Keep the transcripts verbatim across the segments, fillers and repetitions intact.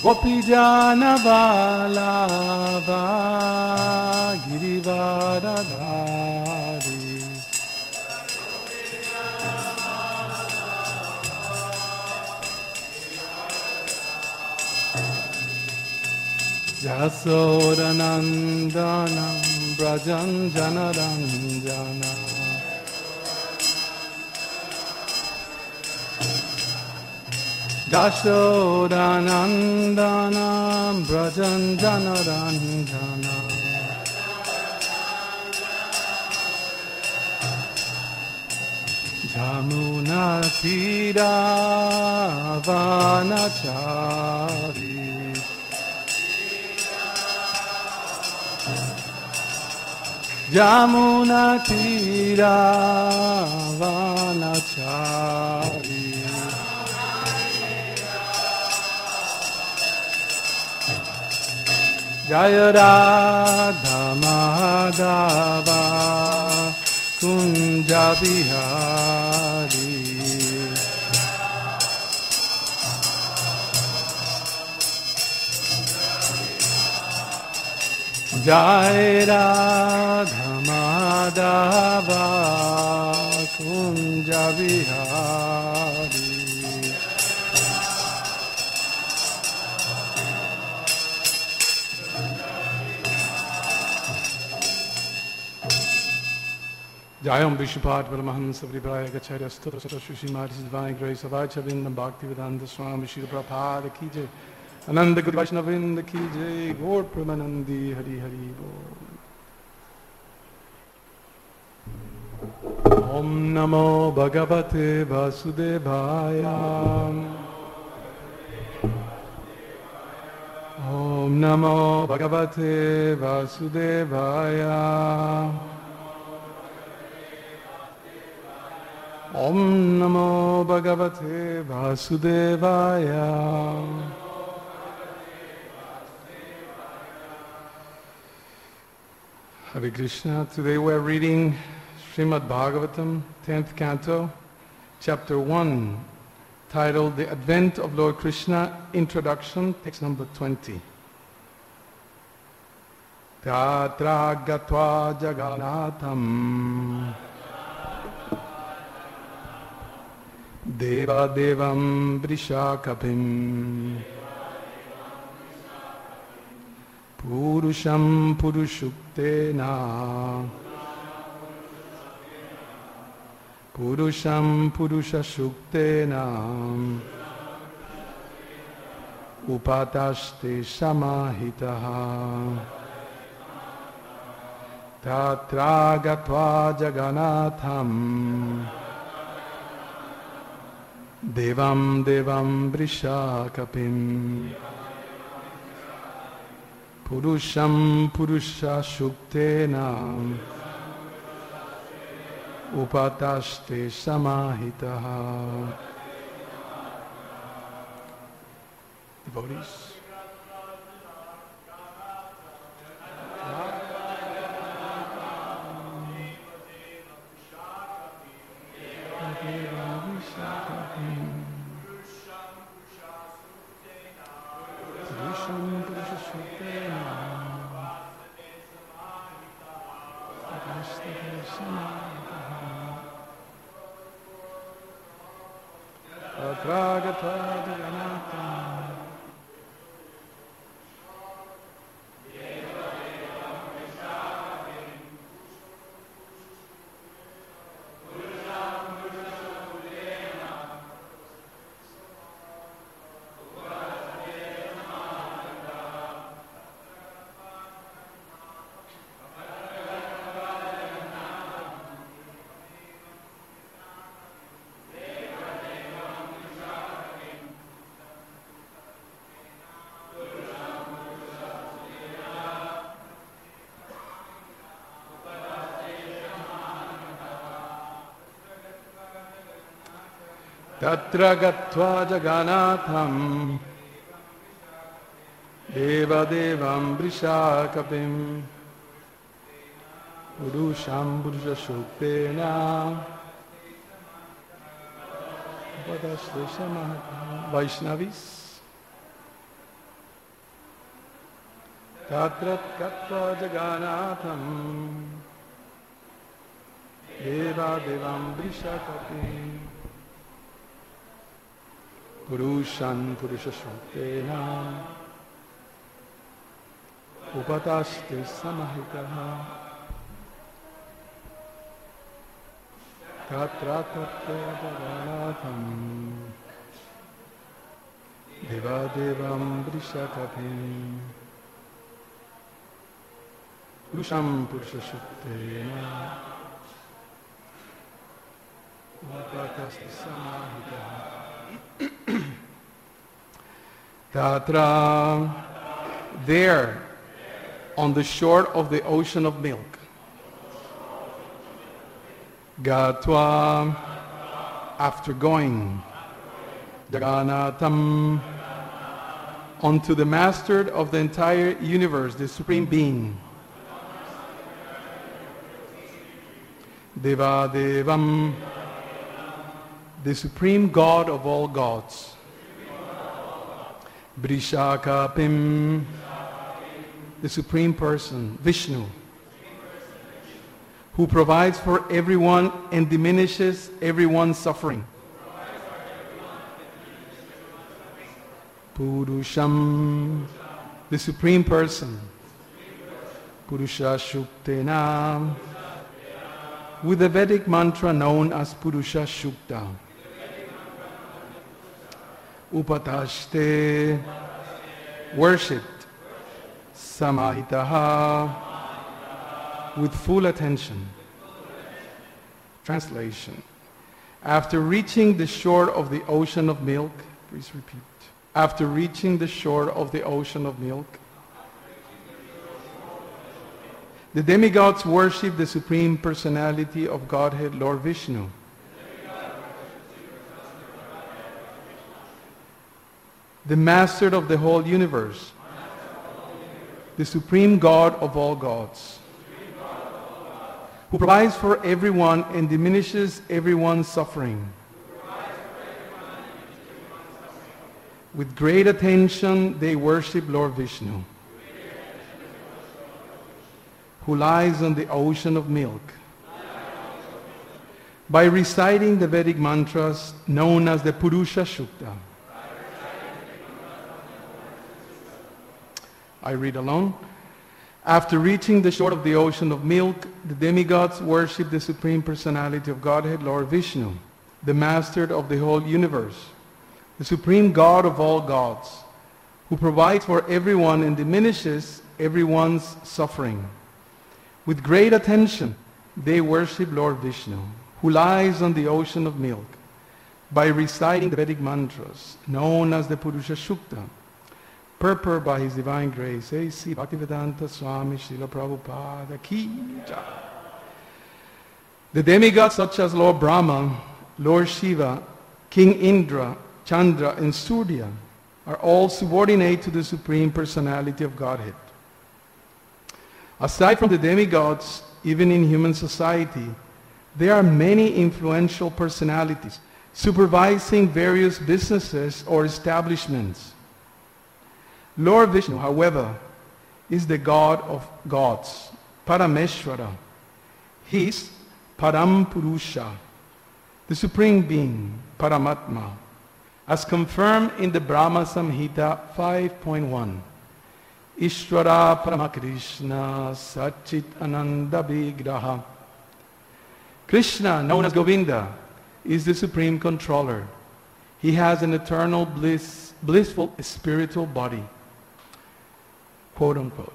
Gopijana Vallabha Girivardhari Jasodanandanam Brajan Janaranjana Jashodanandanam Brajan Janaranjana Jamuna Tira Vanachari Jamuna Tira Vanachari Jaya Radha Madhava Kunja Bihari Jaya Radha Madhava Kunja Bihari Jayam Vishnupada Paramahansa Vribraya Gacharya Sutta Saraswati Srimati Divine Grace of Acharya Bhaktivedanta Swami Srila Prabhupada Ki Jai Ananda Guru Vaishnavinda Ki Jai Gaur Pramanandi Hari Hari Bol Om Namo Bhagavate Vasudevaya Om Namo Bhagavate Vasudevaya Om Namo Bhagavate Vasudevaya Hare Krishna. Today we're reading Srimad Bhagavatam, tenth canto, chapter one, titled The Advent of Lord Krishna, Introduction, text number twenty. Tatra gatva jaganatham Deva Devam Vrishakapim Purusham Purushuktena Purusham Purushashuktena Upataste Samahitaha Tatra Gatva Jaganatham Devam Devam Vrishakapim Purusham Purusha Shuktena Upataste Samahitaha. Devotees, Tatra gatva jaganatham Deva Devam Vrishakapim Purusham Purushashuktena Upataste Samahitaha. Vaishnavis, Tatrat Katva Jaganatham Deva Devam Vrishakapim Purushan Purushashrutena Upataste Samahitaha Tatra Tatra Jaganatham Deva Devam Vrishakapim Purusham Purushashrutena Upataste Samahitaha Tatra, there, on the shore of the ocean of milk. Gatva, after going. Jaganatham, unto the master of the entire universe, the Supreme Being. Deva Devam, the Supreme God of all gods. Vrishakapim, the Supreme Person, Vishnu, who provides for everyone and diminishes everyone's suffering. Purusham, the Supreme Person, Purusha Shuktena, with the Vedic mantra known as Purusha Shukta. Upatashte, worshipped, Samahitaha, with full attention. Translation. After reaching the shore of the ocean of milk, please repeat. After reaching the shore of the ocean of milk, the demigods worship the Supreme Personality of Godhead, Lord Vishnu. The Master of the whole universe, the Supreme God of all gods, who provides for everyone and diminishes everyone's suffering. With great attention, they worship Lord Vishnu, who lies on the ocean of milk. By reciting the Vedic mantras known as the Purusha Shukta. I read along. After reaching the shore of the ocean of milk, the demigods worship the Supreme Personality of Godhead, Lord Vishnu, the Master of the whole universe, the Supreme God of all gods, who provides for everyone and diminishes everyone's suffering. With great attention, they worship Lord Vishnu, who lies on the ocean of milk, by reciting the Vedic mantras known as the Purusha Shukta, purport by His Divine Grace, A C Bhaktivedanta Swami Srila Prabhupada Ki Jai. The demigods such as Lord Brahma, Lord Shiva, King Indra, Chandra, and Surya are all subordinate to the Supreme Personality of Godhead. Aside from the demigods, even in human society, there are many influential personalities supervising various businesses or establishments. Lord Vishnu, however, is the God of gods, Parameshwara. He is Param Purusha, the Supreme Being, Paramatma, as confirmed in the Brahma Samhita five point one. Ishvara Paramakrishna Sachit Ananda Vigraha. Krishna, known as Govinda, is the Supreme Controller. He has an eternal bliss, blissful spiritual body. Quote unquote.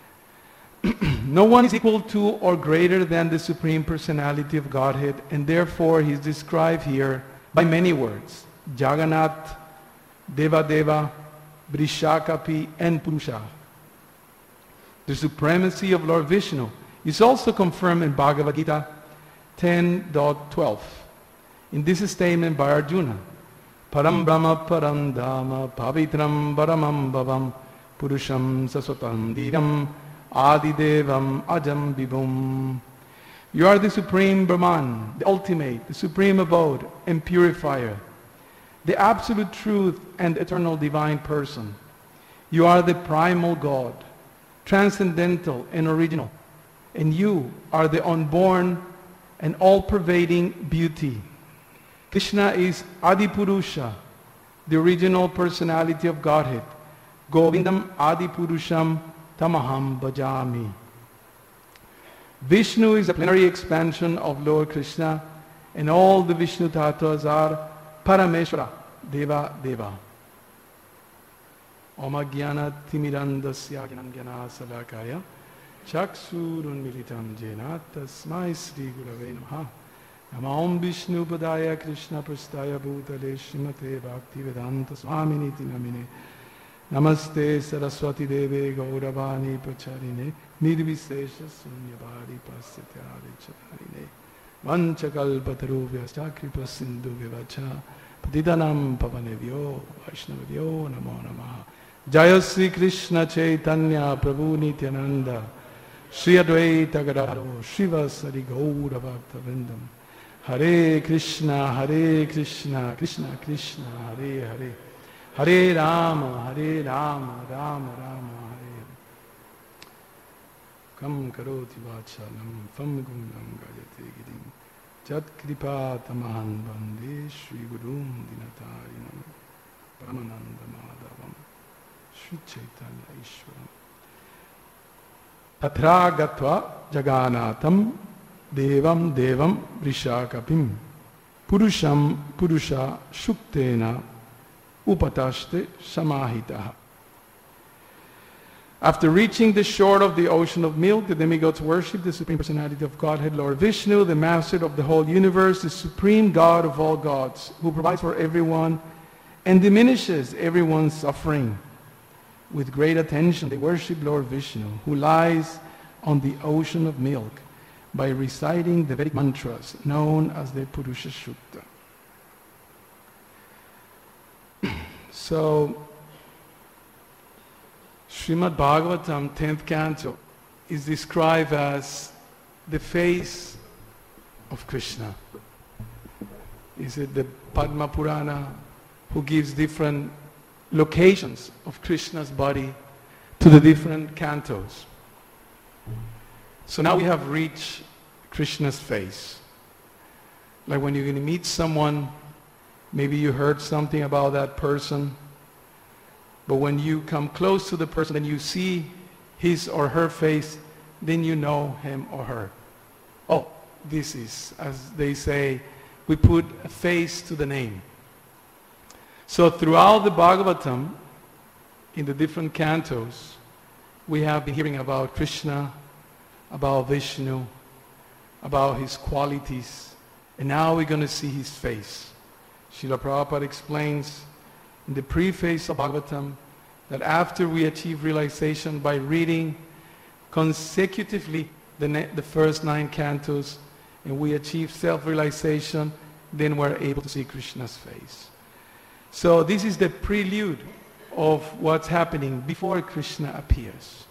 No one is equal to or greater than the Supreme Personality of Godhead, and therefore he is described here by many words. Jagannath, Devadeva, Vrishakapi, and Purusha. The supremacy of Lord Vishnu is also confirmed in Bhagavad Gita ten twelve. In this statement by Arjuna, Param Brahma Param Dhamma Pavitram Paramam Bhavam Purusham Saswatam Divam Adidevam Ajam Vibhum. You are the Supreme Brahman, the ultimate, the supreme abode and purifier, the absolute truth and eternal divine person. You are the primal God, transcendental and original. And you are the unborn and all-pervading beauty. Krishna is Adipurusha, the original personality of Godhead. Govindam Adipurusham Tamaham Bhajami. Vishnu is a plenary expansion of Lord Krishna, and all the Vishnu Tattvas are Parameshwara, Deva Deva. Om Jnana Timirandasya Jnana Salakaya Chaksurun Militam Jena Tasmai Sri Gurave Namaha. Namam Vishnu Padaya Krishna Prastaya Bhutale Srimate Bhaktivedanta Swamini Namine. Namaste Saraswati Deve Gauravani Pacharine Nirvisesha Sunyabhari Pasatyari Chatarine Vanchakalpatarubhya Chakripa Sindhu Vivacha Patidanam Pavanevyo Vaishnavyo Namo Namaha. Jaya Sri Krishna Chaitanya Prabhu Nityananda Sri Advaita Gadadhara Shiva Sari Gaura Bhakta Vrindam. Hare Krishna Hare Krishna Krishna Krishna Hare Hare Hare Rama Hare Rama Rama Rama Hare Hare. Kam karoti vachalam fam gundam gayate girim Jat kripa tamahan bande Shri Gurum Dinatarinam Paramananda Madhavam Shri Chaitanya Ishwaram. Tatra gatva jaganatam devam devam vrishakapim purusham purusha shuktena upataste samahitaha. After reaching the shore of the ocean of milk, the demigods worship the Supreme Personality of Godhead, Lord Vishnu, the Master of the whole universe, the Supreme God of all gods, who provides for everyone and diminishes everyone's suffering. With great attention, they worship Lord Vishnu, who lies on the ocean of milk, by reciting the Vedic mantras known as the Purusha Sukta. So, Srimad Bhagavatam, tenth canto, is described as the face of Krishna. Is it the Padma Purana who gives different locations of Krishna's body to the different cantos? So now we have reached Krishna's face. Like when you're going to meet someone, maybe you heard something about that person, but when you come close to the person and you see his or her face, then you know him or her. Oh, this is, as they say, we put a face to the name. So throughout the Bhagavatam, in the different cantos, we have been hearing about Krishna, about Vishnu, about his qualities, and now we're going to see his face. Srila Prabhupada explains in the preface of Bhagavatam that after we achieve realization by reading consecutively the, ne- the first nine cantos, and we achieve self-realization, then we're able to see Krishna's face. So this is the prelude of what's happening before Krishna appears.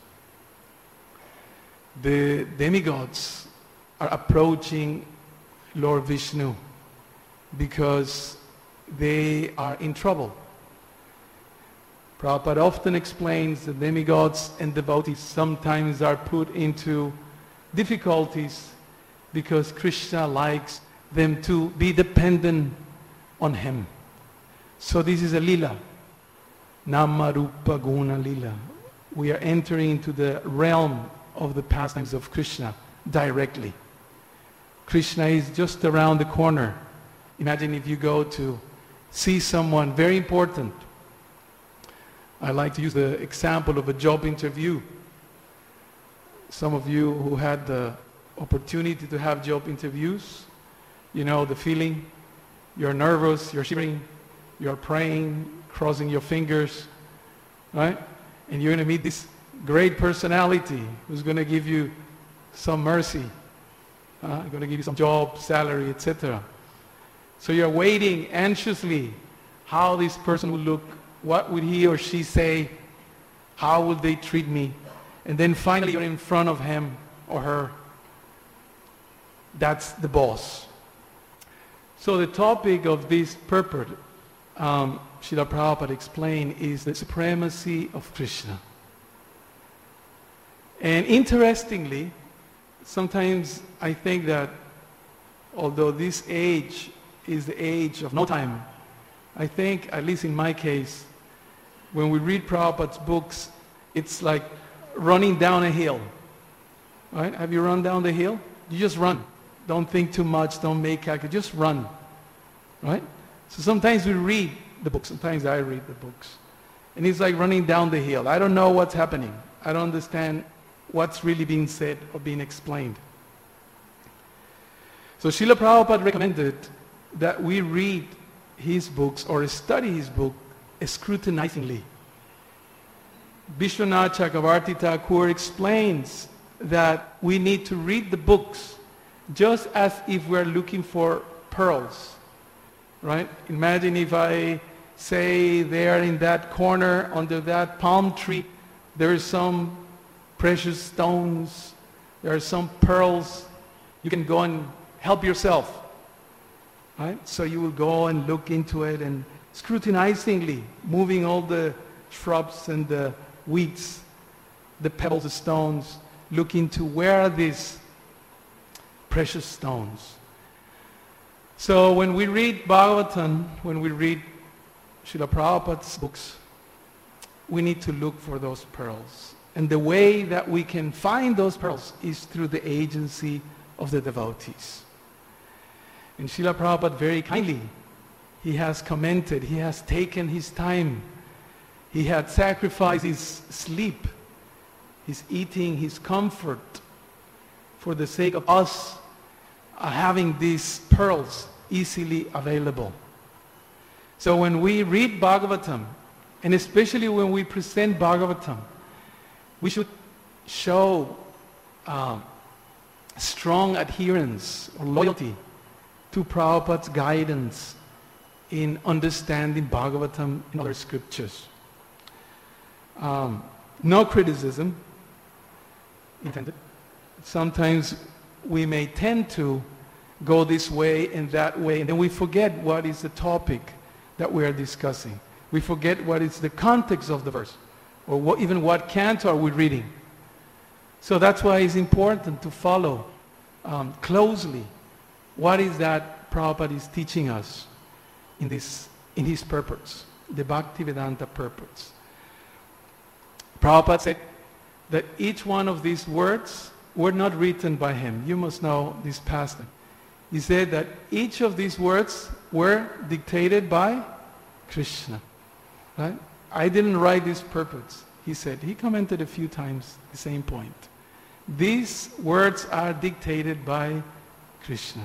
The demigods are approaching Lord Vishnu because they are in trouble. Prabhupada often explains that demigods and devotees sometimes are put into difficulties because Krishna likes them to be dependent on him. So this is a lila, Nama Rupa Guna Lila. We are entering into the realm of the pastimes of Krishna directly. Krishna is just around the corner. Imagine if you go to see someone very important. I like to use the example of a job interview. Some of you who had the opportunity to have job interviews, you know the feeling. You're nervous, you're shivering, you're praying, crossing your fingers, right? And you're going to meet this great personality who's going to give you some mercy, uh, going to give you some job, salary, et cetera. So you're waiting anxiously how this person will look, what would he or she say, how would they treat me, and then finally you're in front of him or her. That's the boss. So the topic of this purport, um, Srila Prabhupada explained, is the supremacy of Krishna. And interestingly, sometimes I think that although this age is the age of no time, I think, at least in my case, when we read Prabhupada's books, it's like running down a hill. Right? Have you run down the hill? You just run. Don't think too much, don't make calculation, just run. Right? So sometimes we read the books, sometimes I read the books. And it's like running down the hill. I don't know what's happening. I don't understand what's really being said or being explained. So Srila Prabhupada recommended that we read his books or study his book scrutinizingly. Vishwanath Chakravarti Thakur explains that we need to read the books just as if we're looking for pearls. Right? Imagine if I say there in that corner under that palm tree there is some precious stones, there are some pearls, you can go and help yourself. Right? So you will go and look into it and scrutinizingly moving all the shrubs and the weeds, the pebbles, the stones, look into where are these precious stones. So when we read Bhagavatam, when we read Srila Prabhupada's books, we need to look for those pearls. And the way that we can find those pearls is through the agency of the devotees. And Srila Prabhupada very kindly, he has commented, he has taken his time, he had sacrificed his sleep, his eating, his comfort, for the sake of us uh, having these pearls easily available. So when we read Bhagavatam, and especially when we present Bhagavatam, we should show uh, strong adherence or loyalty to Prabhupada's guidance in understanding Bhagavatam and other scriptures. Um, no criticism intended. Sometimes we may tend to go this way and that way, and then we forget what is the topic that we are discussing. We forget what is the context of the verse, or what, even what canto are we reading. So that's why it's important to follow um, closely what is that Prabhupada is teaching us in, this, in his purpose, the Bhaktivedanta purpose. Prabhupada said that each one of these words were not written by him. You must know this passage. He said that each of these words were dictated by Krishna. Right? I didn't write this purpose. He said, he commented a few times the same point. These words are dictated by Krishna.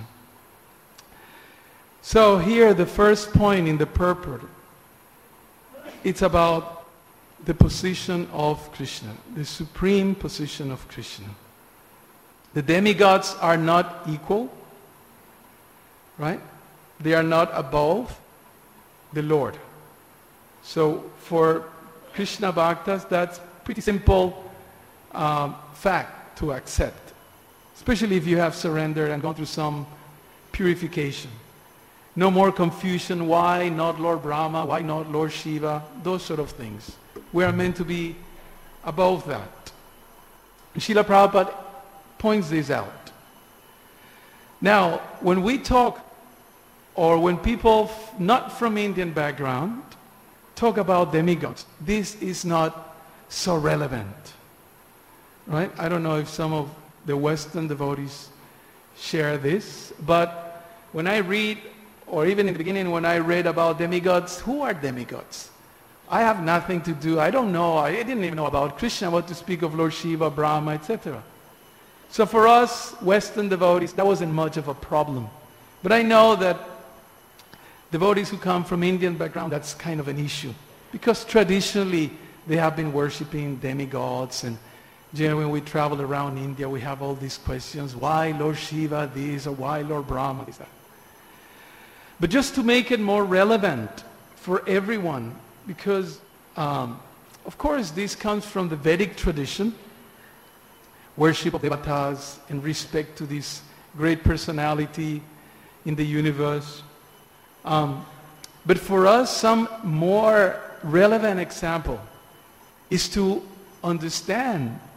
So here the first point in the purport, it's about the position of Krishna, the supreme position of Krishna. The demigods are not equal, right? They are not above the Lord. So for Krishna Bhaktas, that's pretty simple um, fact to accept, especially if you have surrendered and gone through some purification. No more confusion, why not Lord Brahma, why not Lord Shiva, those sort of things. We are meant to be above that. And Srila Prabhupada points this out. Now, when we talk, or when people f- not from Indian background talk about demigods, this is not so relevant. Right? I don't know if some of the Western devotees share this, but when I read, or even in the beginning when I read about demigods, who are demigods? I have nothing to do, I don't know, I didn't even know about Krishna, what to speak of Lord Shiva, Brahma, et cetera. So for us Western devotees, that wasn't much of a problem. But I know that devotees who come from Indian background, that's kind of an issue. Because traditionally they have been worshipping demigods, and generally when we travel around India we have all these questions, why Lord Shiva this, or why Lord Brahma is that? But just to make it more relevant for everyone, because um, of course this comes from the Vedic tradition, worship of devatas and respect to this great personality in the universe. Um, but for us, some more relevant example is to understand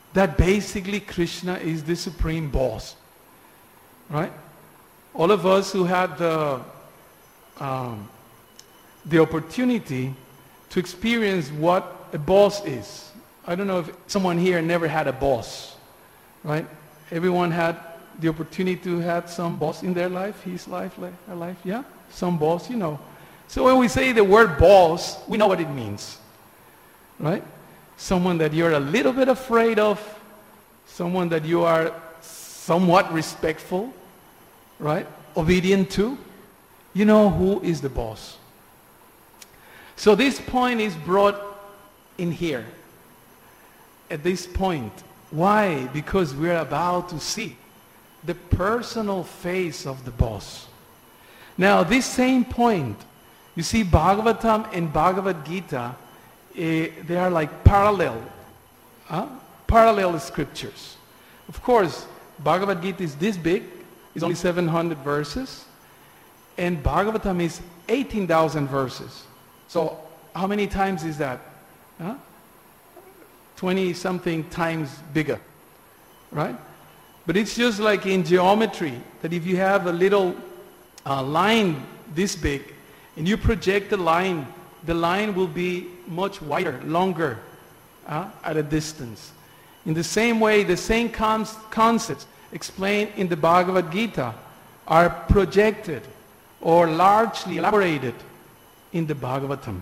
that basically Krishna is the supreme boss, right? All of us who had the, um, the opportunity to experience what a boss is. I don't know if someone here never had a boss, right? Everyone had the opportunity to have some boss in their life, his life, her life, yeah? Some boss, you know. So when we say the word boss, we know what it means, right? Someone that you're a little bit afraid of, someone that you are somewhat respectful, right? Obedient to. You know who is the boss. So this point is brought in here, at this point. Why? Because we're about to see the personal face of the boss. Now, this same point, you see, Bhagavatam and Bhagavad Gita, eh, they are like parallel, huh? parallel scriptures. Of course, Bhagavad Gita is this big, it's only seven hundred verses, and Bhagavatam is eighteen thousand verses. So, how many times is that? Huh? twenty-something times bigger, right? But it's just like in geometry, that if you have a little uh, line this big, and you project the line, the line will be much wider, longer, uh, at a distance. In the same way, the same con concepts explained in the Bhagavad Gita are projected or largely elaborated in the Bhagavatam.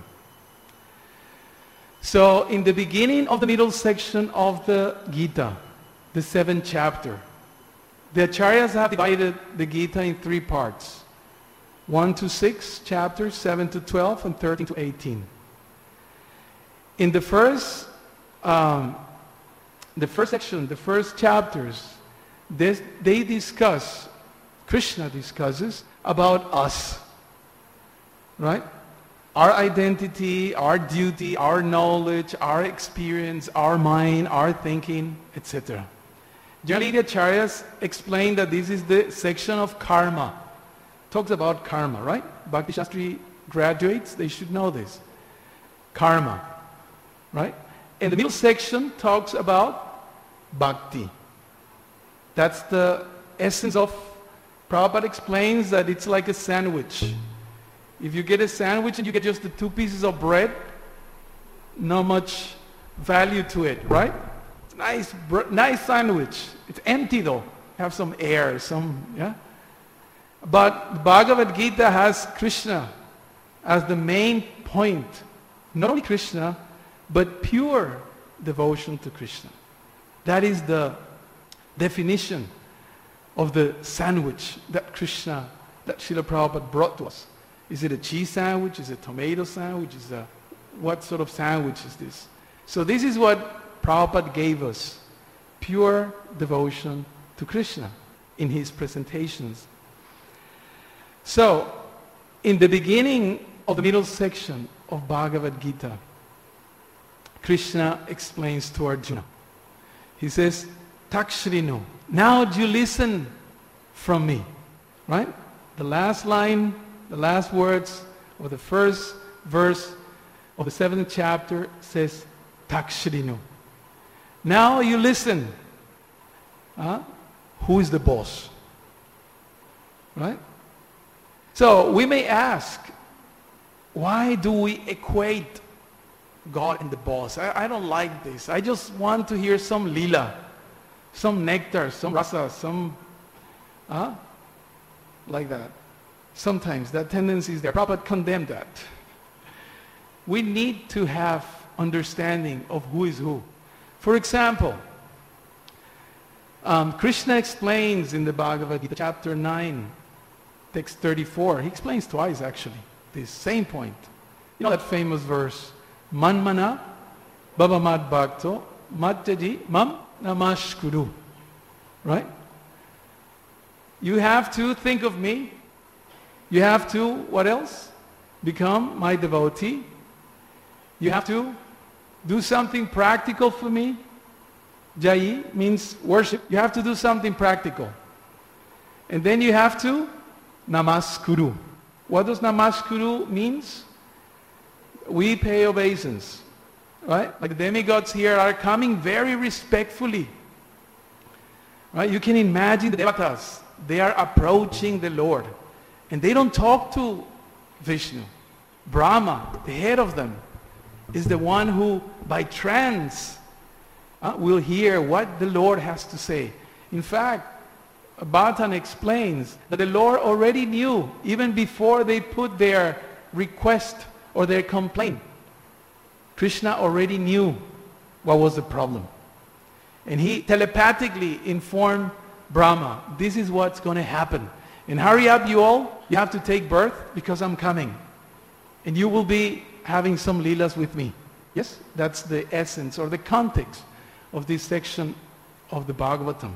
So, in the beginning of the middle section of the Gita, the seventh chapter, the Acharyas have divided the Gita in three parts. one to six chapters, seven to twelve, and thirteen to eighteen. In the first, um, the first section, the first chapters, they, they discuss, Krishna discusses about us, right? Our identity, our duty, our knowledge, our experience, our mind, our thinking, et cetera. Generally, the Acharyas explain that this is the section of karma. Talks about karma, right? Bhakti Shastri graduates, they should know this. Karma, right? And the middle section talks about bhakti. That's the essence of, Prabhupada explains that it's like a sandwich. If you get a sandwich and you get just the two pieces of bread, not much value to it, right? It's a nice, nice sandwich. It's empty though. Have some air, some, yeah? But Bhagavad Gita has Krishna as the main point. Not only Krishna, but pure devotion to Krishna. That is the definition of the sandwich that Krishna, that Srila Prabhupada brought to us. Is it a cheese sandwich? Is it a tomato sandwich? Is it a, what sort of sandwich is this? So this is what Prabhupada gave us. Pure devotion to Krishna in his presentations. So, in the beginning of the middle section of Bhagavad Gita, Krishna explains to Arjuna. He says, Takshrinu, now do you listen from me? Right? The last line, the last words of the first verse of the seventh chapter says, Takshrinu. Now you listen. Huh? Who is the boss? Right? So we may ask, why do we equate God and the boss? I, I don't like this. I just want to hear some lila, some nectar, some rasa, some, huh? Like that. Sometimes that tendency is there. Prabhupada condemned that. We need to have understanding of who is who. For example, um, Krishna explains in the Bhagavad Gita, chapter nine, text thirty-four, he explains twice actually, this same point. You know that famous verse, Manmana Bhavamad Bhakto Matyaji Mam Namashkuru. Right? You have to think of me. You have to, what else? Become my devotee. You have to do something practical for me. Jayi means worship. You have to do something practical. And then you have to Namaskuru. What does Namaskuru means? We pay obeisance. right? Like the demigods here are coming very respectfully. Right? You can imagine the devatas. They are approaching the Lord. And they don't talk to Vishnu. Brahma, the head of them, is the one who, by trance, uh, will hear what the Lord has to say. In fact, Bhattan explains that the Lord already knew, even before they put their request or their complaint. Krishna already knew what was the problem. And he telepathically informed Brahma, this is what's going to happen. And hurry up you all, you have to take birth because I'm coming. And you will be having some leelas with me. Yes, that's the essence or the context of this section of the Bhagavatam.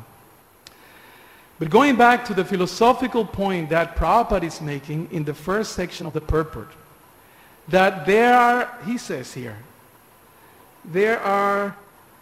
But going back to the philosophical point that Prabhupada is making in the first section of the purport, that there are, he says here, there are,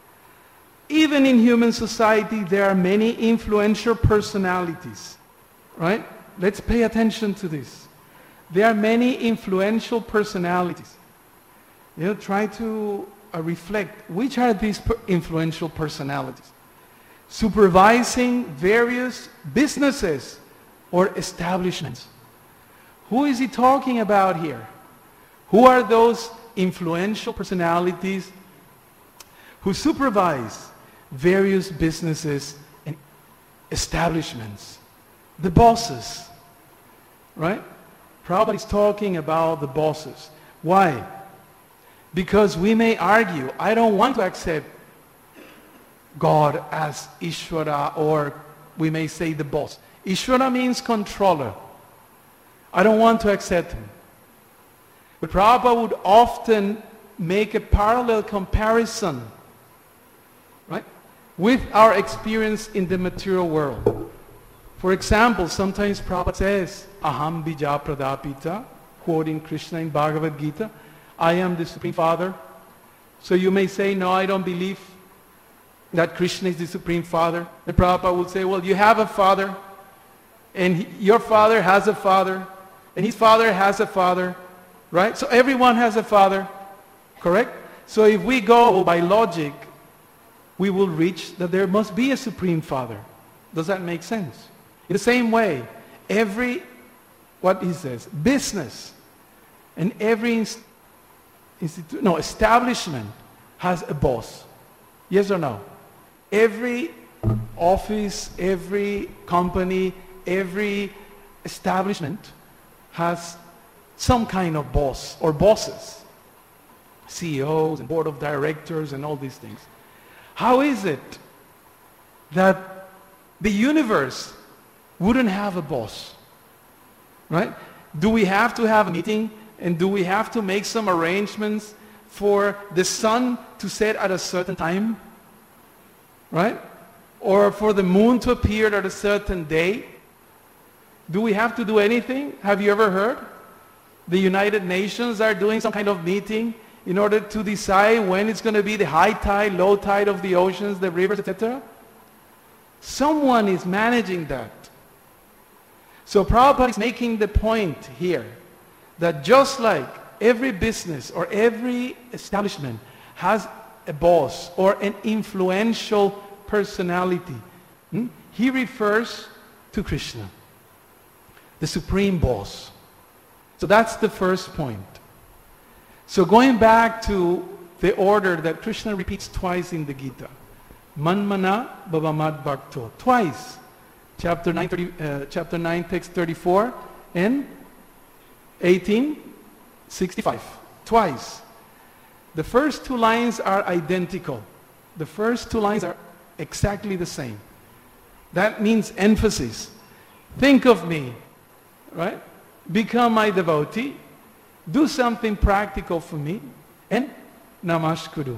even in human society, there are many influential personalities, right? Let's pay attention to this. There are many influential personalities. You know, try to uh, reflect, which are these per influential personalities? Supervising various businesses or establishments. Who is he talking about here? Who are those influential personalities who supervise various businesses and establishments? The bosses, right? Prabhupada is talking about the bosses. Why? Because we may argue, I don't want to accept God as Ishvara, or we may say the boss. Ishvara means controller. I don't want to accept him. But Prabhupada would often make a parallel comparison, right, with our experience in the material world. For example, sometimes Prabhupada says, Aham bija pradapita, quoting Krishna in Bhagavad Gita, I am the Supreme Father. So you may say, no, I don't believe that Krishna is the Supreme Father. The Prabhupada would say, well, you have a father, and he, your father has a father, and his father has a father, right? So everyone has a father, correct? So if we go by logic, we will reach that there must be a Supreme Father. Does that make sense? In the same way, every, what he says, business and every inst institu no, establishment has a boss. Yes or no? Every office, every company, every establishment has some kind of boss or bosses. C E Os and board of directors and all these things. How is it that the universe wouldn't have a boss? Right? Do we have to have a meeting, and do we have to make some arrangements for the sun to set at a certain time? Right? Or for the moon to appear at a certain day? Do we have to do anything? Have you ever heard? The United Nations are doing some kind of meeting in order to decide when it's going to be the high tide, low tide of the oceans, the rivers, et cetera. Someone is managing that. So Prabhupada is making the point here that just like every business or every establishment has a boss or an influential personality, hmm, he refers to Krishna, the supreme boss. So that's the first point. So going back to the order that Krishna repeats twice in the Gita, Manmana Bhavamad Bhakto, twice, chapter nine, thirty, uh, chapter nine, text thirty-four, and eighteen sixty-five, twice. The first two lines are identical. The first two lines are exactly the same. That means emphasis. Think of me, right? Become my devotee. Do something practical for me, and Namaskuru.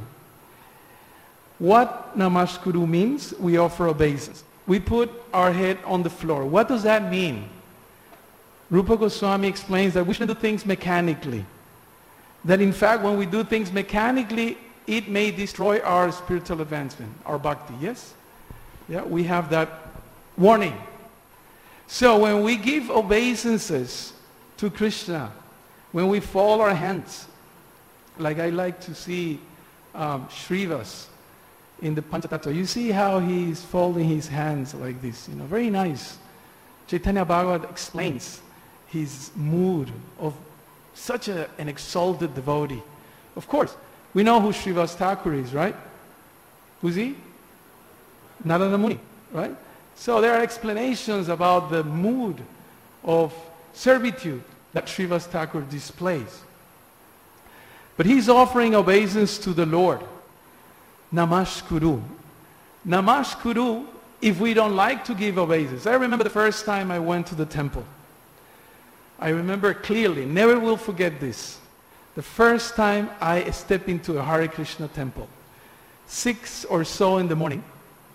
What Namaskuru means? We offer obeisance. We put our head on the floor. What does that mean? Rupa Goswami explains that we shouldn't do things mechanically. That in fact, when we do things mechanically, it may destroy our spiritual advancement, our bhakti, yes? Yeah, we have that warning. So when we give obeisances to Krishna, when we fold our hands, like I like to see um, Srivas in the Panchatattva. You see how he's folding his hands like this, you know, very nice. Chaitanya Bhagavat explains his mood of such a, an exalted devotee. Of course, we know who Srivas Thakur is, right? Who's he? Narada Muni, right? So there are explanations about the mood of servitude that Srivas Thakur displays. But he's offering obeisance to the Lord. Namaskuru. Namaskuru, if we don't like to give obeisance. I remember the first time I went to the temple. I remember clearly, never will forget this. The first time I stepped into a Hare Krishna temple. Six or so in the morning.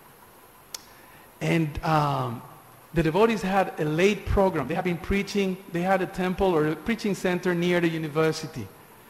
And um, the devotees had a late program. They had been preaching. They had a temple or a preaching center near the university.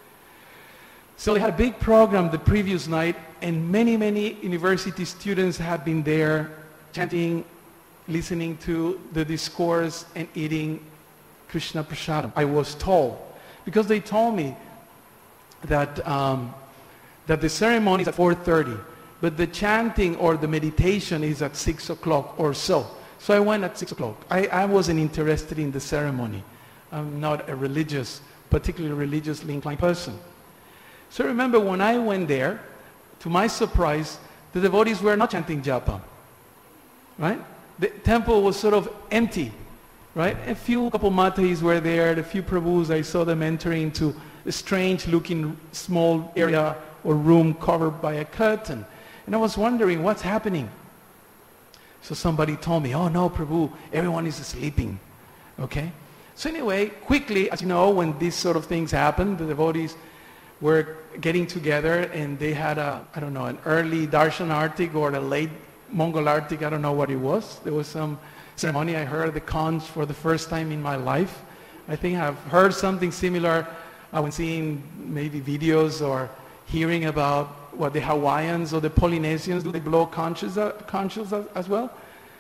So they had a big program the previous night, and many, many university students had been there chanting, listening to the discourse, and eating Krishna Prasadam. I was told, because they told me that, um, that the ceremony is at four thirty, but the chanting or the meditation is at six o'clock or so. So I went at six o'clock. I, I wasn't interested in the ceremony. I'm not a religious, particularly religiously inclined person. So remember when I went there, to my surprise, the devotees were not chanting japa, right? The temple was sort of empty, right? A few couple matais were there, a few prabhus, I saw them entering into a strange looking small area or room covered by a curtain. And I was wondering what's happening. So somebody told me, oh no, Prabhu, everyone is sleeping, okay? So anyway, quickly, as you know, when these sort of things happen, the devotees were getting together and they had a, I don't know, an early Darshan Artik or a late Mongol Artik, I don't know what it was. There was some ceremony. I heard the conch for the first time in my life. I think I've heard something similar uh, when seeing maybe videos or hearing about what the Hawaiians or the Polynesians do. They blow conches, uh, conches as, as well.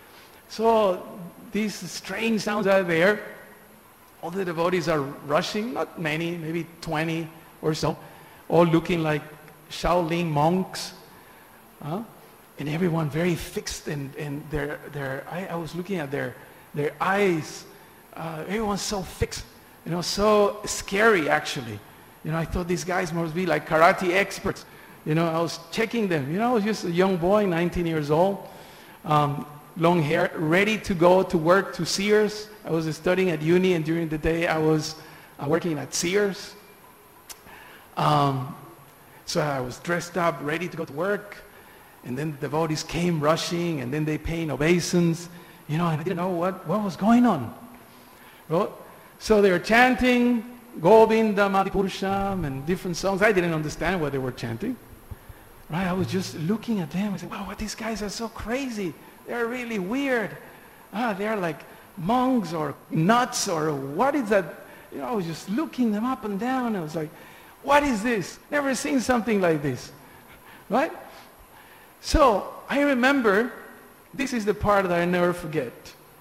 So these strange sounds are there. All the devotees are rushing, not many, maybe twenty or so, all looking like Shaolin monks, uh, and everyone very fixed, and, and their, their, I, I was looking at their, their eyes, uh, everyone's so fixed, you know, so scary actually. You know, I thought these guys must be like karate experts. You know, I was checking them. You know, I was just a young boy, nineteen years old, um, long hair, ready to go to work to Sears. I was studying at uni, and during the day I was uh, working at Sears. Um, so I was dressed up, ready to go to work, and then the devotees came rushing, and then they paying obeisance, you know, and I didn't know what, what was going on. Well, so they were chanting Govinda Madipurusham and different songs. I didn't understand what they were chanting. Right? I was just looking at them and saying, wow, these guys are so crazy. They're really weird. Ah, they're like monks or nuts or what is that? You know, I was just looking them up and down. I was like, what is this? Never seen something like this, right? So I remember, this is the part that I never forget.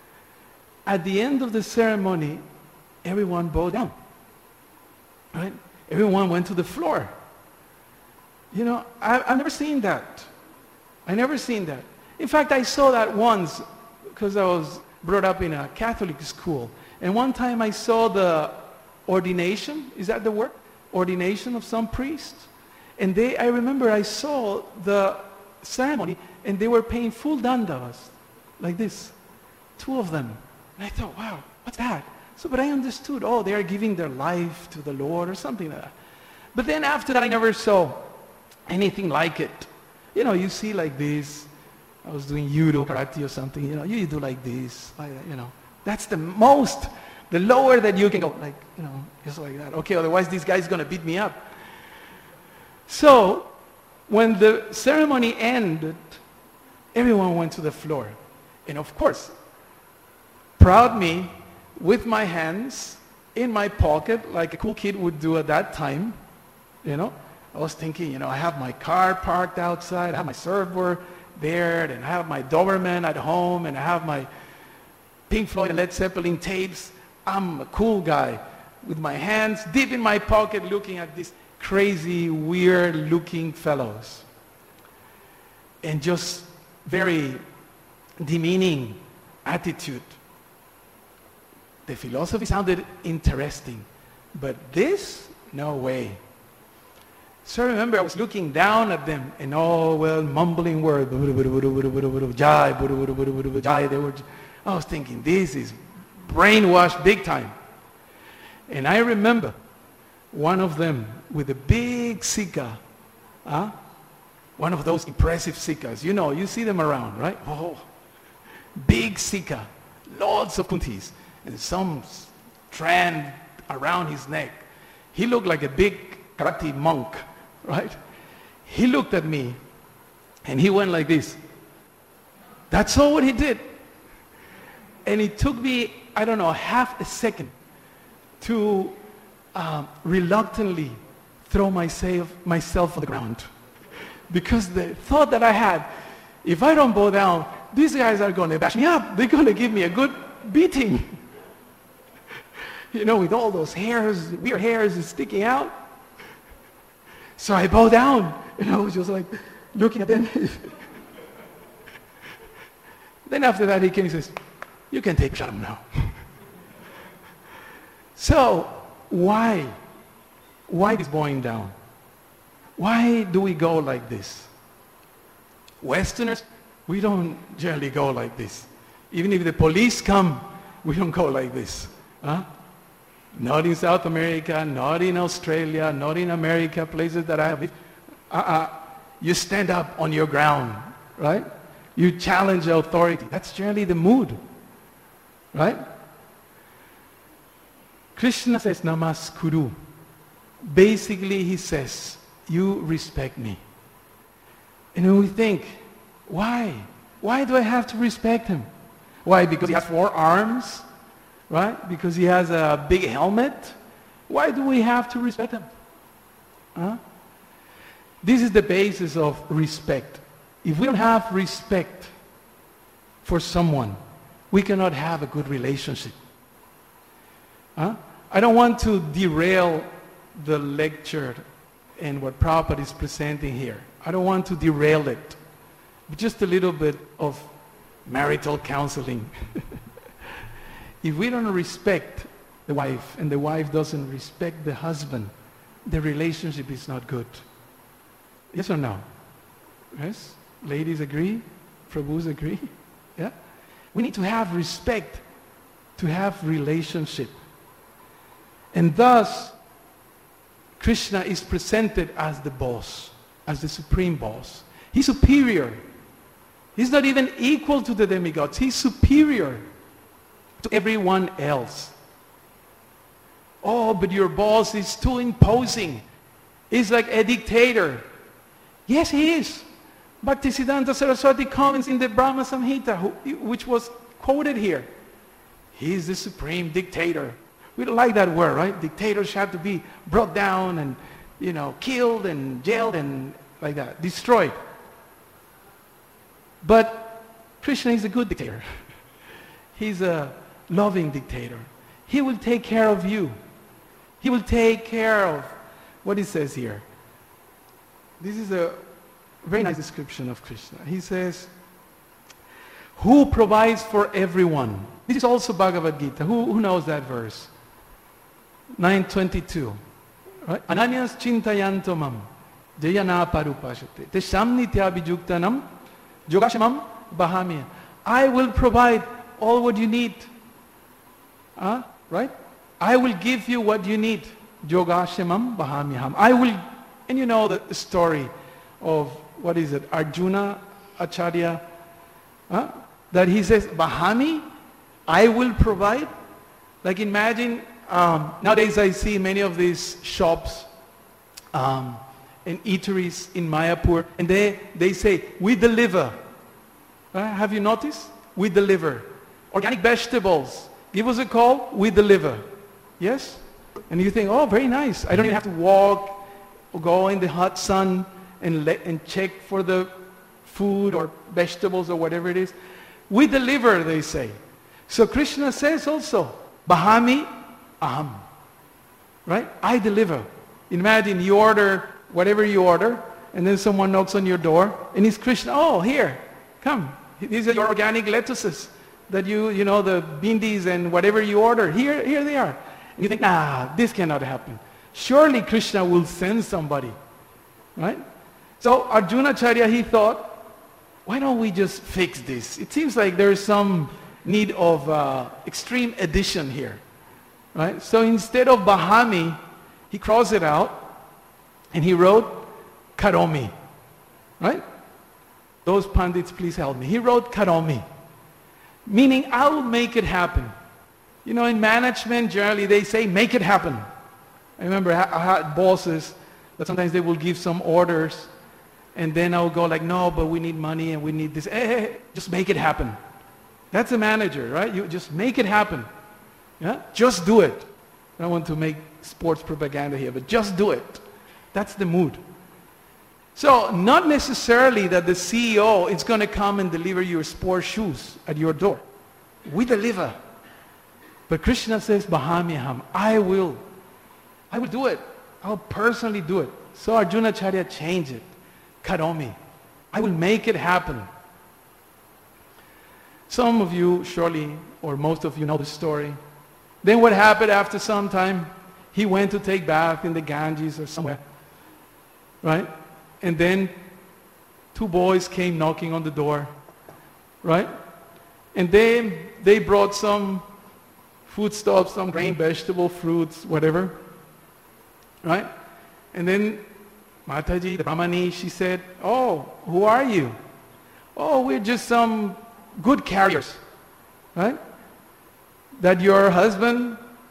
At the end of the ceremony, everyone bowed down, right? Everyone went to the floor. You know, I, I've never seen that. I never seen that. In fact, I saw that once because I was brought up in a Catholic school. And one time I saw the ordination, is that the word? Ordination of some priests. And they, I remember I saw the ceremony and they were paying full dandavas, like this, two of them. And I thought, wow, what's that? So, but I understood, oh, they are giving their life to the Lord or something like that. But then after that, I never saw anything like it. You know, you see like this. I was doing judo, karate or something, you know, you do like this, like that, you know. That's the most, the lower that you can go, like, you know, just like that. Okay, otherwise this guy's going to beat me up. So, when the ceremony ended, everyone went to the floor. And of course, proud me, with my hands in my pocket, like a cool kid would do at that time, you know. I was thinking, you know, I have my car parked outside, I have my surfboard there, and I have my Doberman at home, and I have my Pink Floyd and Led Zeppelin tapes. I'm a cool guy with my hands deep in my pocket looking at this. crazy, weird-looking fellows. And just very demeaning attitude. The philosophy sounded interesting, but this, no way. So I remember I was looking down at them and all, well, mumbling words. Jai, jai. They were, I was thinking, this is brainwashed big time. And I remember one of them with a big sika, huh? One of those impressive sikas. You know, you see them around, right? Oh, big sika, lots of kuntis, and some strand around his neck. He looked like a big karate monk, right? He looked at me and he went like this. That's all what he did. And it took me, I don't know, half a second to um, reluctantly throw myself, myself on the ground. Because the thought that I had, if I don't bow down, these guys are going to bash me up. They're going to give me a good beating. You know, with all those hairs, weird hairs sticking out. So I bow down, and I was just like looking at them. Then after that, he came and says, you can take a shot now. So, why? Why this bowing down? Why do we go like this? Westerners, we don't generally go like this. Even if the police come, we don't go like this. Huh? Not in South America, not in Australia, not in America, places that I have. Uh-uh. You stand up on your ground, right? You challenge the authority. That's generally the mood, right? Krishna says, Namaskuru. Basically, he says, you respect me. And then we think, why? Why do I have to respect him? Why? Because he has four arms? Right? Because he has a big helmet? Why do we have to respect him? Huh? This is the basis of respect. If we don't have respect for someone, we cannot have a good relationship. Huh? I don't want to derail the lecture and what Prabhupada is presenting here. I don't want to derail it. But just a little bit of marital counseling. If we don't respect the wife and the wife doesn't respect the husband, the relationship is not good. Yes or no? Yes? Ladies agree? Prabhus agree? Yeah? We need to have respect to have relationship. And thus, Krishna is presented as the boss, as the supreme boss. He's superior. He's not even equal to the demigods. He's superior to everyone else. Oh, but your boss is too imposing. He's like a dictator. Yes, he is. Bhaktisiddhanta Saraswati comments in the Brahma Samhita, who, which was quoted here. He's the supreme dictator. We don't like that word, right? Dictators have to be brought down and, you know, killed and jailed and like that, destroyed. But Krishna is a good dictator. He's a loving dictator. He will take care of you. He will take care of what he says here. This is a very nice description of Krishna. He says, who provides for everyone. This is also Bhagavad Gita. Who, who knows that verse? nine twenty-two. Right? Ananyas chintayantomam jayana parupashate tesham nityabhijuktanam yogashamam bahami. I will provide all what you need. Huh? Right? I will give you what you need. Yogashamam bahamiham. I will, and you know the, the story of, what is it, Arjuna Acharya, huh? That he says, Bahami, I will provide. Like imagine, um, nowadays I see many of these shops um, and eateries in Mayapur, and they, they say, we deliver. Uh, have you noticed? We deliver. Organic vegetables. Give us a call, we deliver. Yes? And you think, oh, very nice. I don't even have to walk or go in the hot sun and, let, and check for the food or vegetables or whatever it is. We deliver, they say. So Krishna says also, Bahami aham. Right? I deliver. Imagine you order whatever you order, and then someone knocks on your door, and it's Krishna. Oh, here, come. These are your organic lettuces that you, you know, the bindis and whatever you order. Here, here they are. And you think, nah, this cannot happen. Surely Krishna will send somebody, right? So Arjunacharya, he thought, why don't we just fix this? It seems like there's some need of uh, extreme addition here, right? So instead of Bahami, he crossed it out, and he wrote Karomi, right? Those Pandits, please help me. He wrote Karomi, meaning I will make it happen. You know, in management, generally they say, make it happen. I remember I had bosses that sometimes they will give some orders, and then I will go like, no, but we need money and we need this. Hey, hey, hey, just make it happen. That's a manager, right? You just make it happen. Yeah? Just do it. I don't want to make sports propaganda here, but just do it. That's the mood. So not necessarily that the C E O is going to come and deliver your sports shoes at your door. We deliver. But Krishna says, Bahamyaham, I will. I will do it. I'll personally do it. So Arjunacharya changed it. Karomi. I will make it happen. Some of you surely, or most of you know the story. Then what happened after some time? He went to take bath in the Ganges or somewhere. Right? And then two boys came knocking on the door. Right? And they, they brought some foodstuffs, some grain, vegetable, fruits, whatever. Right? And then Mataji, the Brahmani, she said, oh, who are you? Oh, we're just some good carriers. Right? That your husband,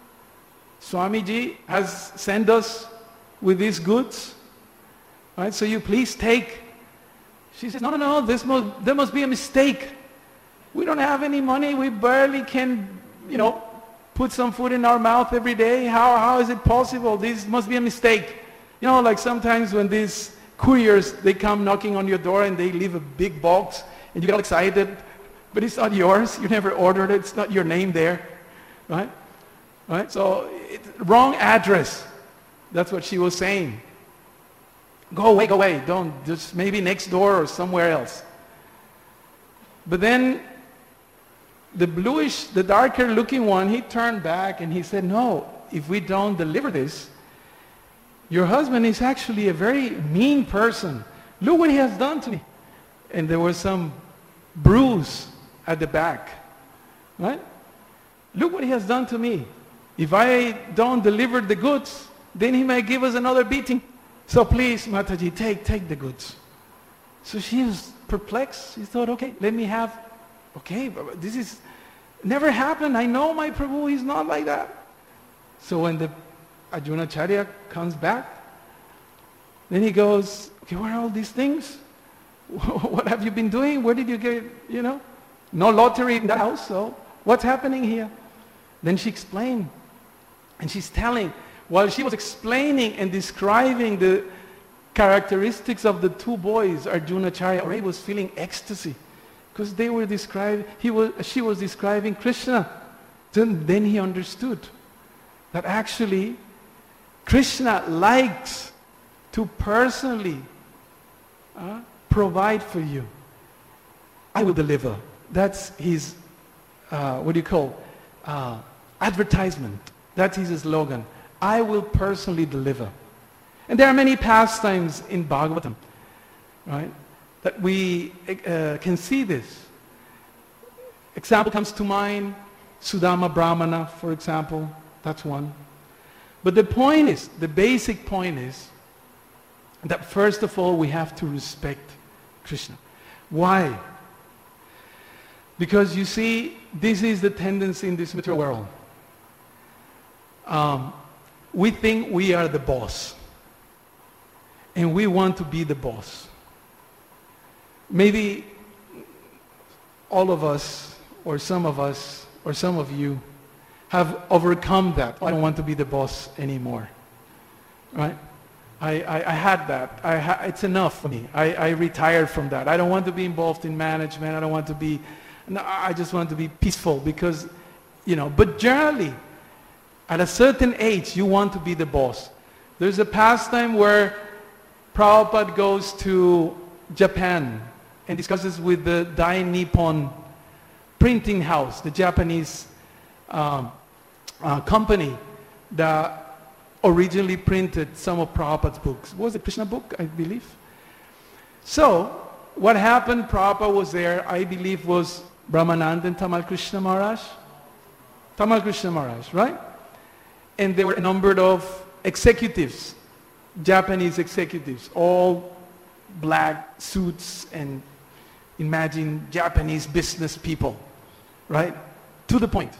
Swamiji, has sent us with these goods. Right? So you please take. She says, no, no, no, this must, there must be a mistake. We don't have any money. We barely can, you know, put some food in our mouth every day. How, how is it possible? This must be a mistake. You know, like sometimes when these couriers, they come knocking on your door and they leave a big box and you get all excited, but it's not yours. You never ordered it. It's not your name there. Right? Right? So, it, wrong address. That's what she was saying. Go away, go away. Don't, just maybe next door or somewhere else. But then, the bluish, the darker looking one, he turned back and he said, no, if we don't deliver this, your husband is actually a very mean person. Look what he has done to me. And there was some bruise at the back. Right? Look what he has done to me. If I don't deliver the goods, then he may give us another beating. So please, Mataji, take, take the goods. So she was perplexed. She thought, okay, let me have, okay, but this is, never happened. I know my Prabhu, he's not like that. So when the Arjunacharya comes back, then he goes, okay, where are all these things? What have you been doing? Where did you get, you know? No lottery in the house, so what's happening here? Then she explained, and she's telling, while she was explaining and describing the characteristics of the two boys, Arjunacharya already was feeling ecstasy, because they were describing, he was, she was describing Krishna. Then, then he understood that actually Krishna likes to personally uh, provide for you. I will deliver. That's his, uh, what do you call, uh, advertisement. That's his slogan. I will personally deliver. And there are many pastimes in Bhagavatam, right, that we uh, can see this. Example comes to mind, Sudama Brahmana, for example. That's one. But the point is, the basic point is, that first of all we have to respect Krishna. Why? Because you see, this is the tendency in this material world. Um, we think we are the boss. And we want to be the boss. Maybe all of us, or some of us, or some of you, have overcome that. I don't want to be the boss anymore. Right? I, I, I had that. I ha it's enough for me. I, I retired from that. I don't want to be involved in management. I don't want to be, no, I just want to be peaceful because, you know, but generally, at a certain age, you want to be the boss. There's a pastime where Prabhupada goes to Japan and discusses with the Dai Nippon printing house, the Japanese um, uh, company that originally printed some of Prabhupada's books. Was it Krishna book, I believe? So, what happened, Prabhupada was there, I believe was Brahmananda and Tamal Krishna Maharaj. Tamal Krishna Maharaj, right? And there were a number of executives, Japanese executives, all black suits, and imagine Japanese business people, right? To the point.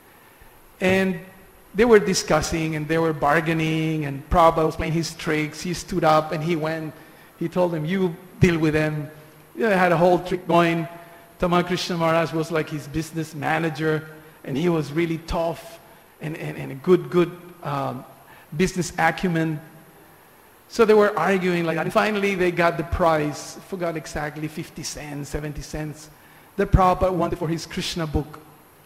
And they were discussing and they were bargaining, and Prabhupada was playing his tricks. He stood up and he went, he told them, you deal with them. They had a whole trick going. Tamal Krishna Maharaj was like his business manager, and he was really tough and, and, and a good, good um, business acumen. So they were arguing like that. And finally they got the price, I forgot exactly, fifty cents, seventy cents, that Prabhupada wanted for his Krishna book.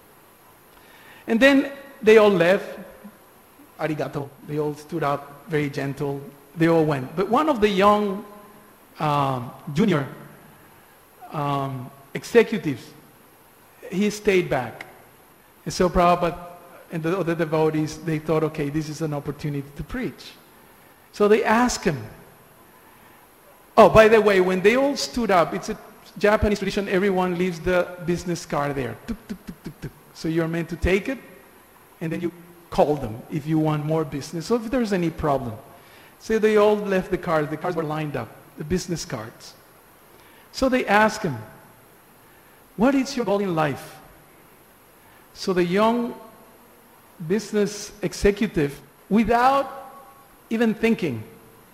And then they all left. Arigato. They all stood up, very gentle. They all went. But one of the young um, junior um, executives, he stayed back. And so Prabhupada and the other devotees, they thought, okay, this is an opportunity to preach. So they asked him. Oh, by the way, when they all stood up, it's a Japanese tradition, everyone leaves the business card there. Tuk, tuk, tuk, tuk, tuk. So you're meant to take it, and then you call them if you want more business. So if there's any problem. So they all left the cards. The cards were lined up, the business cards. So they asked him, what is your goal in life? So the young business executive, without even thinking,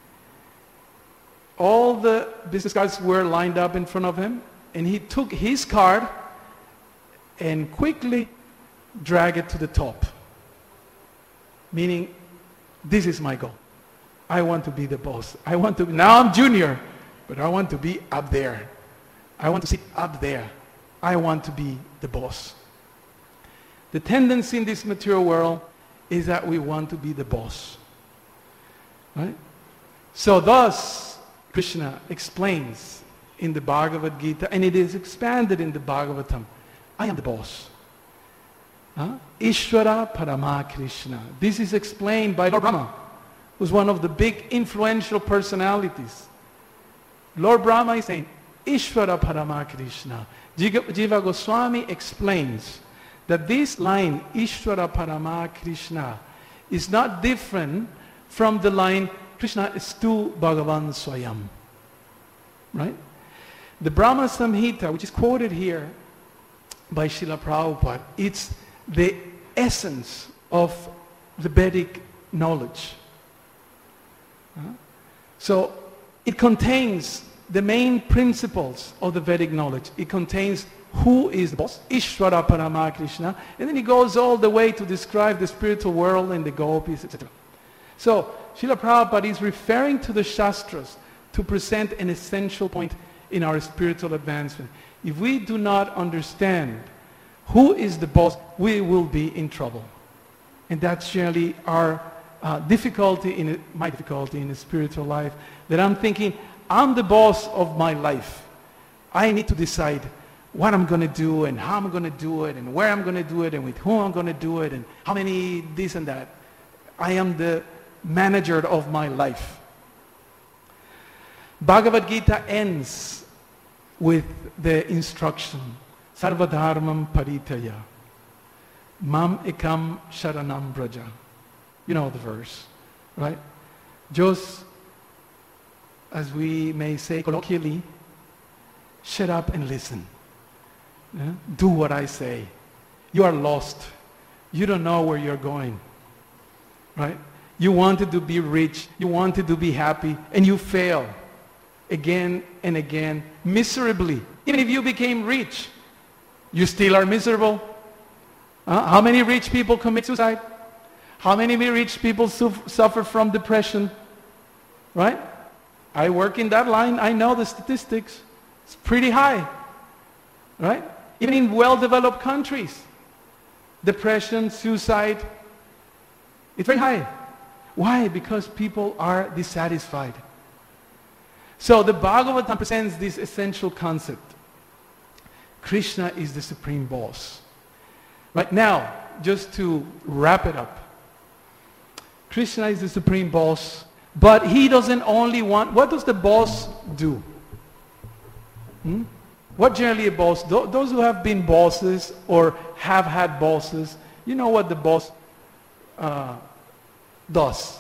all the business cards were lined up in front of him, and he took his card and quickly dragged it to the top. Meaning, this is my goal. I want to be the boss. I want to be, now I'm junior, but I want to be up there. I want to sit up there. I want to be the boss. The tendency in this material world is that we want to be the boss. Right? So thus, Krishna explains in the Bhagavad Gita, and it is expanded in the Bhagavatam, I am the boss. Huh? Ishvara Parama Krishna. This is explained by Lord Brahma, who's one of the big influential personalities. Lord Brahma is saying, Ishvara Parama Krishna. Jiva Goswami explains that this line, Ishvara Parama Krishna, is not different from the line, Krishna Estu Bhagavan Swayam. Right? The Brahma Samhita, which is quoted here by Srila Prabhupada, it's the essence of the Vedic knowledge. Uh, so it contains the main principles of the Vedic knowledge. It contains who is the boss, Ishvara Parama Krishna, and then it goes all the way to describe the spiritual world and the gopis, et cetera. So Srila Prabhupada is referring to the Shastras to present an essential point in our spiritual advancement. If we do not understand who is the boss, we will be in trouble. And that's generally our uh, difficulty, in it, my difficulty in the spiritual life, that I'm thinking, I'm the boss of my life. I need to decide what I'm going to do and how I'm going to do it and where I'm going to do it and with whom I'm going to do it and how many this and that. I am the manager of my life. Bhagavad Gita ends with the instruction, Sarvadharmam Paritaya, Mam Ekam Sharanam Braja. You know the verse, right? Just, as we may say colloquially, shut up and listen. Yeah? Do what I say. You are lost. You don't know where you're going, right? You wanted to be rich, you wanted to be happy, and you fail again and again, miserably. Even if you became rich, you still are miserable. Uh, how many rich people commit suicide? How many rich people su suffer from depression? Right? I work in that line, I know the statistics. It's pretty high. Right? Even in well-developed countries, depression, suicide, it's very high. Why? Because people are dissatisfied. So the Bhagavatam presents this essential concept. Krishna is the supreme boss. Right now, just to wrap it up, Krishna is the supreme boss, but he doesn't only want, what does the boss do? Hmm? What generally a boss, th those who have been bosses or have had bosses, you know what the boss uh, does.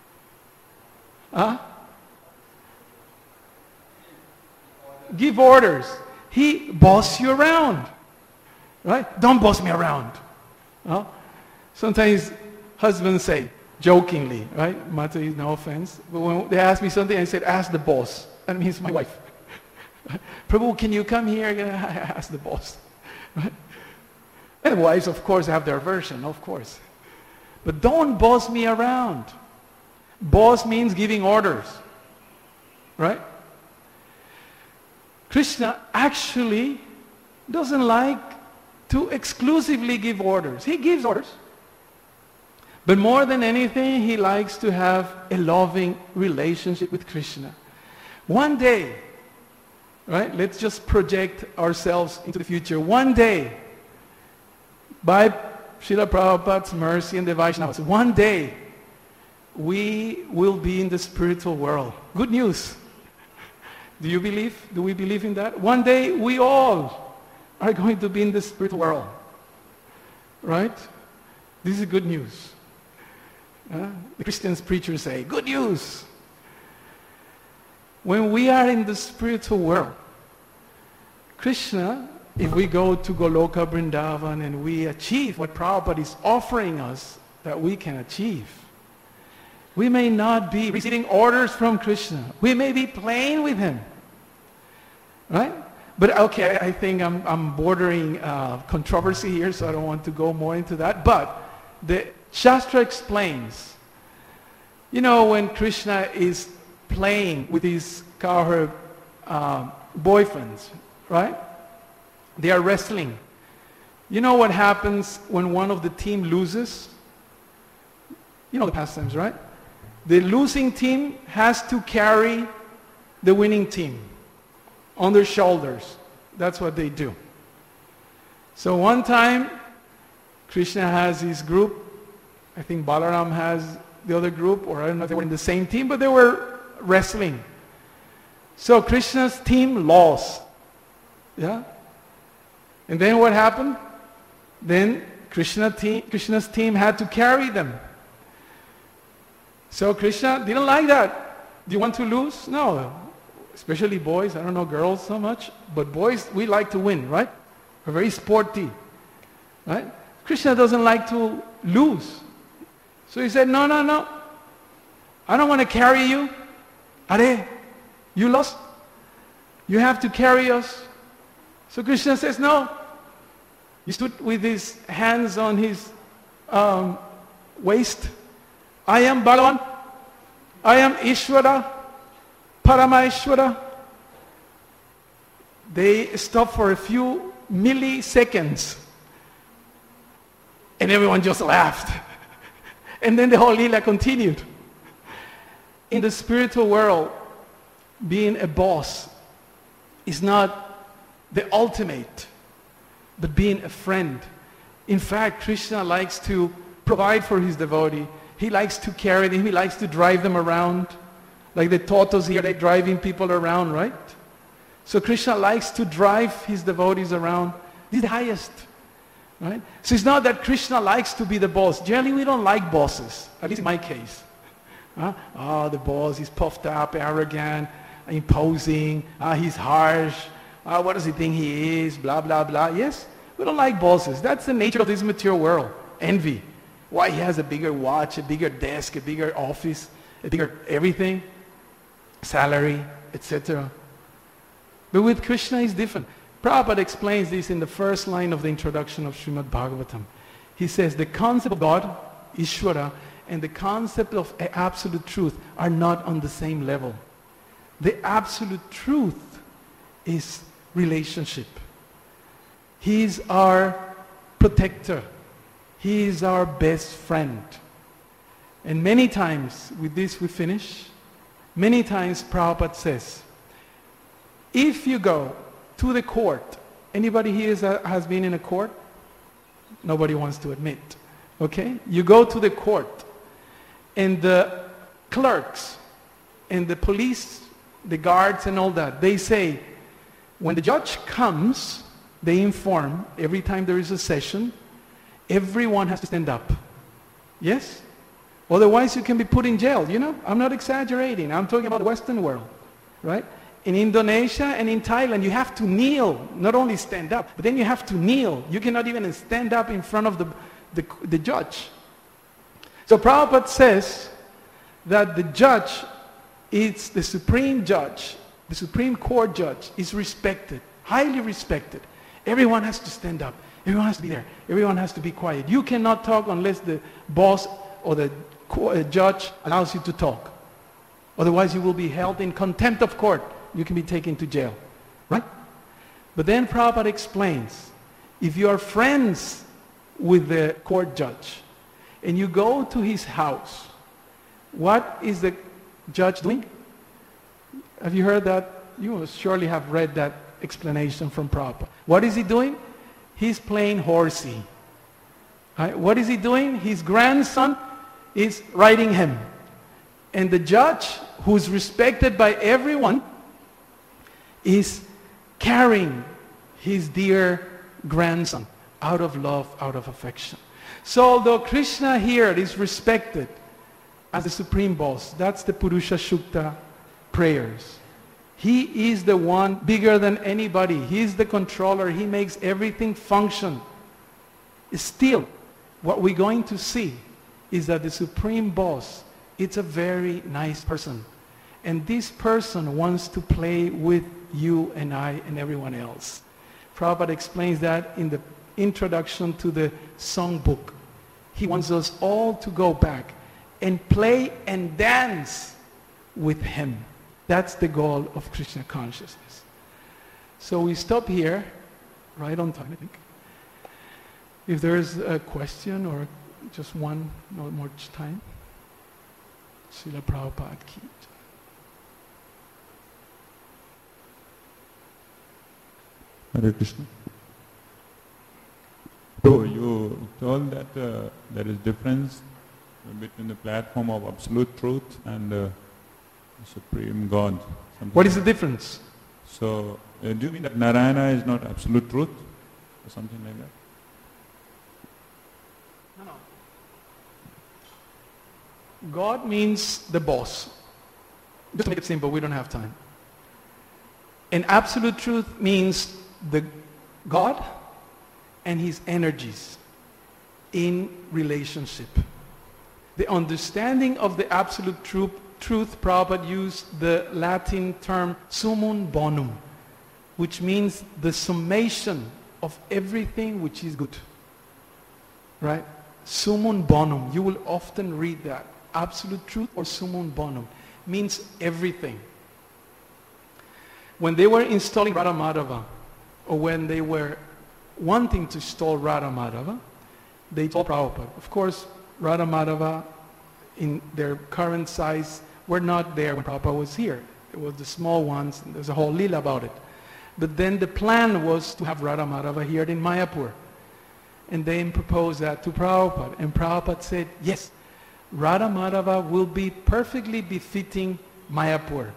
Huh? Give orders. He boss you around. Right? Don't boss me around. Huh? Sometimes husbands say, jokingly, right? Mata, no offense. But when they ask me something, I said, ask the boss. That means my wife. Prabhu, can you come here? Ask the boss. Right? And wives, of course, have their version, of course. But don't boss me around. Boss means giving orders. Right? Krishna actually doesn't like to exclusively give orders. He gives orders. But more than anything, he likes to have a loving relationship with Krishna. One day, right, let's just project ourselves into the future. One day, by Srila Prabhupada's mercy and the Vaishnavas, one day, we will be in the spiritual world. Good news. Do you believe? Do we believe in that? One day, we all are going to be in the spiritual world. Right? This is good news. Uh, the Christian preachers say, good news. When we are in the spiritual world, Krishna, if we go to Goloka Vrindavan and we achieve what Prabhupada is offering us that we can achieve, we may not be receiving orders from Krishna. We may be playing with him. Right? But okay, I think I'm, I'm bordering uh, controversy here, so I don't want to go more into that. But the Shastra explains, you know, when Krishna is playing with his cowherd uh, boyfriends, right? They are wrestling. You know what happens when one of the team loses? You know the pastimes, right? The losing team has to carry the winning team on their shoulders. That's what they do. So one time, Krishna has his group. I think Balaram has the other group, or I don't know if they were in the same team, but they were wrestling. So Krishna's team lost. Yeah? And then what happened? Then Krishna team, Krishna's team had to carry them. So Krishna didn't like that. Do you want to lose? No. Especially boys. I don't know girls so much. But boys, we like to win, right? We're very sporty. Right? Krishna doesn't like to lose. So he said, no, no, no. I don't want to carry you. Are, you lost? You have to carry us. So Krishna says, no. He stood with his hands on his um, waist. I am Balavan. I am Ishvara, Parameshwara. They stopped for a few milliseconds. And everyone just laughed. And then the whole Leela continued. In the spiritual world, being a boss is not the ultimate, but being a friend. In fact, Krishna likes to provide for his devotee. He likes to carry them. He likes to drive them around. Like the tortoise here, they're driving people around, right? So Krishna likes to drive his devotees around. This is the highest. Right? So it's not that Krishna likes to be the boss. Generally, we don't like bosses, at least in my case. Huh? Oh, the boss, he's puffed up, arrogant, imposing, uh, he's harsh. Uh, what does he think he is? Blah, blah, blah. Yes, we don't like bosses. That's the nature of this material world. Envy. Why he has a bigger watch, a bigger desk, a bigger office, a bigger everything, salary, et cetera. But with Krishna, it's different. Prabhupada explains this in the first line of the introduction of Srimad Bhagavatam. He says the concept of God, Ishvara, and the concept of absolute truth are not on the same level. The absolute truth is relationship. He is our protector. He is our best friend. And many times, with this we finish, many times Prabhupada says, if you go to the court, anybody here is a, has been in a court? Nobody wants to admit. Okay? You go to the court, and the clerks, and the police, the guards and all that, they say, when the judge comes, they inform, every time there is a session, everyone has to stand up. Yes? Otherwise you can be put in jail, you know? I'm not exaggerating. I'm talking about the Western world, right? In Indonesia and in Thailand, you have to kneel, not only stand up, but then you have to kneel. You cannot even stand up in front of the, the, the judge. So Prabhupada says that the judge is the supreme judge, the Supreme Court judge is respected, highly respected. Everyone has to stand up. Everyone has to be there. Everyone has to be quiet. You cannot talk unless the boss or the judge allows you to talk. Otherwise you will be held in contempt of court. You can be taken to jail. Right? But then Prabhupada explains, if you are friends with the court judge and you go to his house, what is the judge doing? Have you heard that? You will surely have read that explanation from Prabhupada. What is he doing? He's playing horsey. Right? What is he doing? His grandson is riding him. And the judge, who is respected by everyone, is carrying his dear grandson out of love, out of affection. So although Krishna here is respected as the supreme boss, that's the Purusha Shukta prayers. He is the one bigger than anybody. He is the controller. He makes everything function. Still, what we're going to see is that the supreme boss, it's a very nice person. And this person wants to play with you and I and everyone else. Prabhupada explains that in the introduction to the songbook. He wants us all to go back and play and dance with him. That's the goal of Krishna consciousness. So we stop here, right on time, I think. If there is a question or just one, no more time. Srila Prabhupada ki. Hare Krishna. So you told that uh, there is difference between the platform of absolute truth and uh, Supreme God. What is the difference? So, uh, do you mean that Narayana is not absolute truth? Or something like that? No, no. God means the boss. Just to make it simple, we don't have time. And absolute truth means the God and his energies in relationship. The understanding of the absolute truth Truth, Prabhupada used the Latin term summum bonum, which means the summation of everything which is good. Right? Summum bonum. You will often read that. Absolute truth or summum bonum means everything. When they were installing Radha Madhava, or when they were wanting to install Radha Madhava, they told Prabhupada. Of course, Radha Madhava in their current size were not there when Prabhupada was here. It was the small ones, and there's a whole lila about it. But then the plan was to have Radha Madhava here in Mayapur. And they proposed that to Prabhupada. And Prabhupada said, yes, Radha Madhava will be perfectly befitting Mayapur.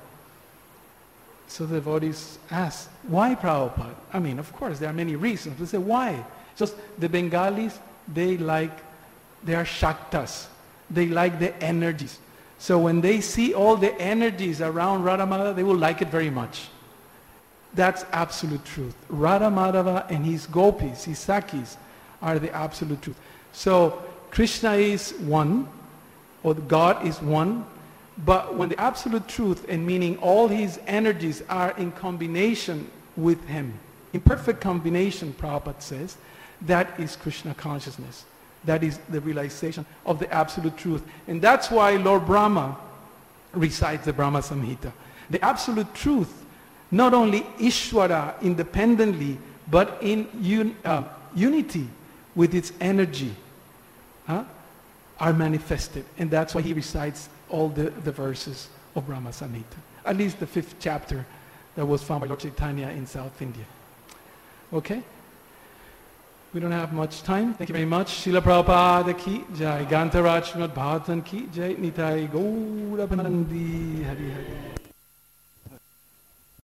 So the devotees asked, why Prabhupada? I mean, of course, there are many reasons. They say, why? Just the Bengalis, they like, they are Shaktas. They like the energies. So when they see all the energies around Radha Madhava, they will like it very much. That's absolute truth. Radha Madhava and his gopis, his sakis, are the absolute truth. So Krishna is one, or God is one, but when the absolute truth, and meaning all his energies are in combination with him, in perfect combination, Prabhupada says, that is Krishna consciousness. That is the realization of the absolute truth. And that's why Lord Brahma recites the Brahma Samhita. The absolute truth, not only Ishvara independently, but in un, uh, unity with its energy. Huh? are manifested. And that's why he recites all the, the verses of Brahma Samhita. At least the fifth chapter that was found by Lord Chaitanya in South India. Okay? We don't have much time. Thank you very much. Srila Prabhupada ki jai. Gantaraj Srimad Bhagavatam ki jai. Nitai Gaura Bhandi Hari Hari.